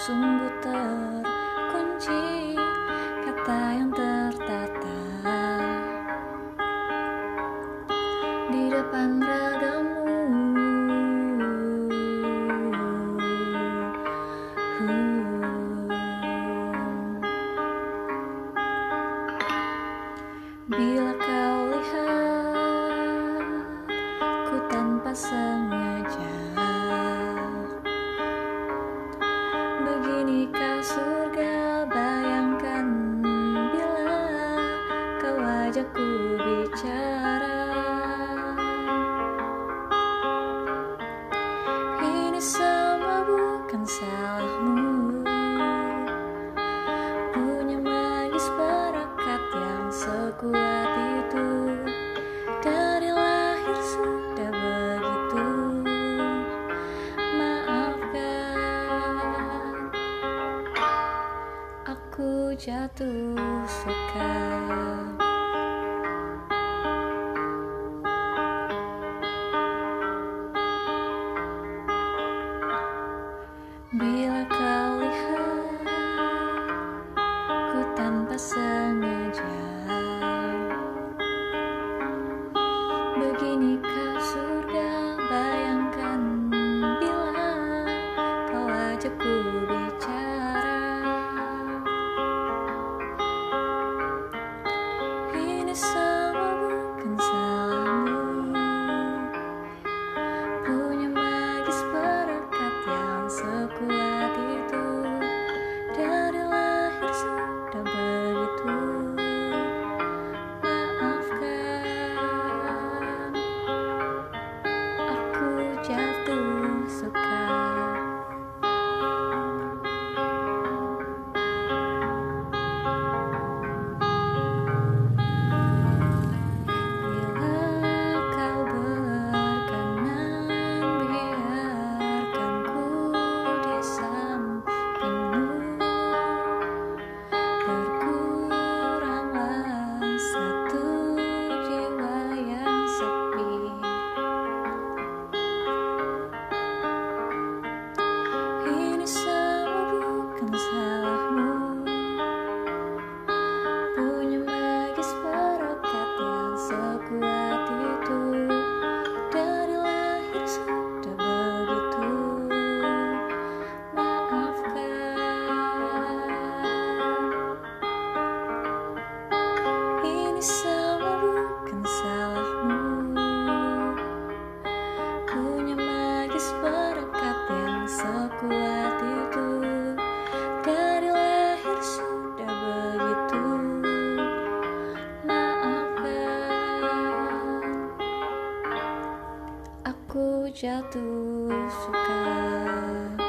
sungguh terkunci, kata yang tertata di depan ragamu. Bila kau lihat ku tanpa sengaja, beginikah surga? Bayangkan bila kau ajakku bicara. Ini semua bukan salahmu, punya magis perekat yang sekuat itu. Dari lahir sudah begitu. Maafkan, aku jatuh suka. Bila kau lihat ku tanpa sengaja, beginikah surga? Bayangkan bila kau ajakku bicara. Ini semua bukan salahmu, punya magis perekat yang sekuat itu. Dari lahir sudah begitu. Maafkan, aku jatuh suka. Bila kau berkenan, biarkan ku di sampingmu. Berkuranglah satu jiwa yang sepi. Ini semua bukan salahmu, punya magis perekat yang sekuat itu. Dari lahir sudah begitu. Maafkan, ini semua bukan salahmu, punya magis perekat yang sekuat itu. Dari lahir sudah begitu. Maafkan, aku jatuh suka.